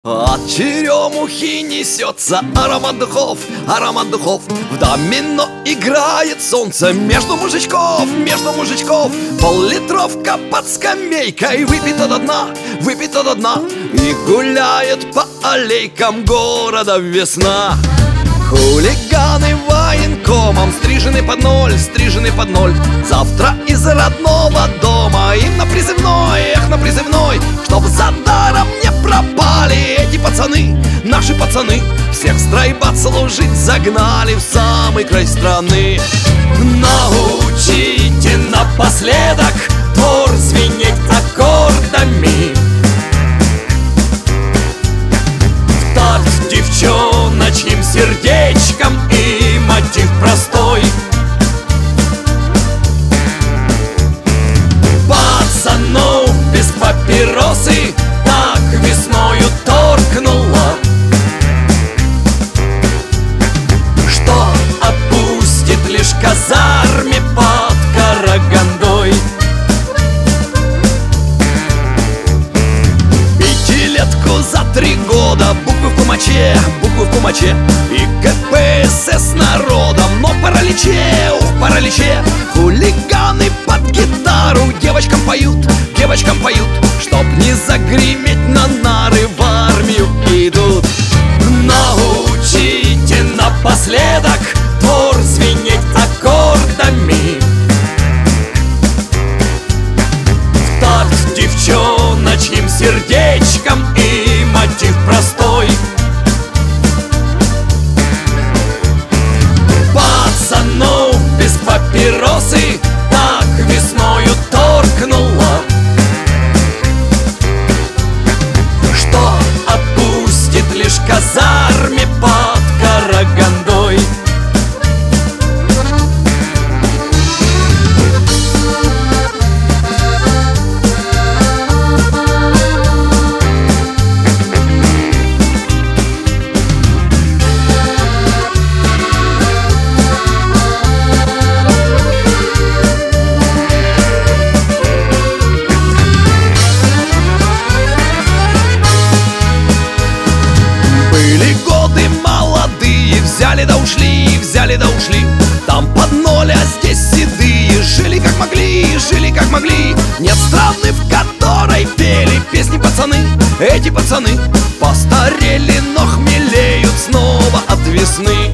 От черемухи несется аромат духов, аромат духов. В домино играет солнце между мужичков, между мужичков. Пол-литровка под скамейкой выпита до дна, выпита до дна. И гуляет по аллейкам города весна. Хулиганы военкомом стрижены под ноль, стрижены под ноль. Завтра из родного дома им на призывной, эх, на призывной. Чтоб за даром не пропали эти пацаны, наши пацаны. Всех стройбат служить загнали в самый край страны. Научите напоследок двор звенеть аккордами, в такт девчоночьим сердечком и мотив простой. Пацанов без папиросы так весною торкнуло, что опустит лишь казарме под Карагандой. Пятилетку за 3 года, буквы в кумаче, буквы в кумаче. И КПСС народом, но параличе, ух, параличе. Хулиганы под гитару девочкам поют, девочкам поют. Чтоб не загреметь на нары, в армию идут. Научите напоследок двор звенеть аккордами, в такт девчоночьим сердечком и мотив простой. Пацанов без папиросы так весною торкнуло, что опустит лишь казарме под Карагандой. Взяли да ушли, взяли да ушли. Там под ноль, а здесь седые. Жили как могли, жили как могли. Нет страны, в которой пели песни пацаны. Эти пацаны постарели, но хмелеют снова от весны.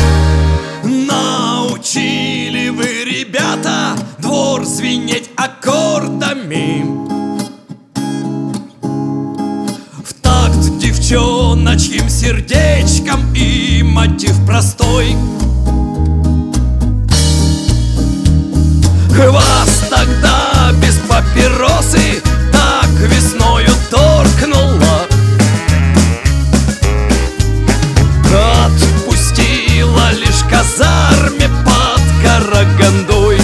Научили вы, ребята, двор звенеть аккордами, в такт девчоночьим сердечком и мотив простой. Вас тогда без папиросы так весною торкнуло, отпустила лишь казарме под Карагандой.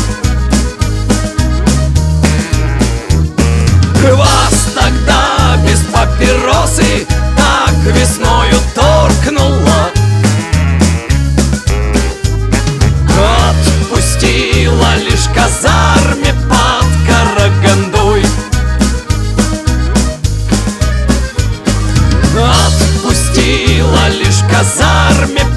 Вас тогда без папиросы так весною торкнуло, отпустила лишь казарме под Карагандой. Отпустила лишь казарме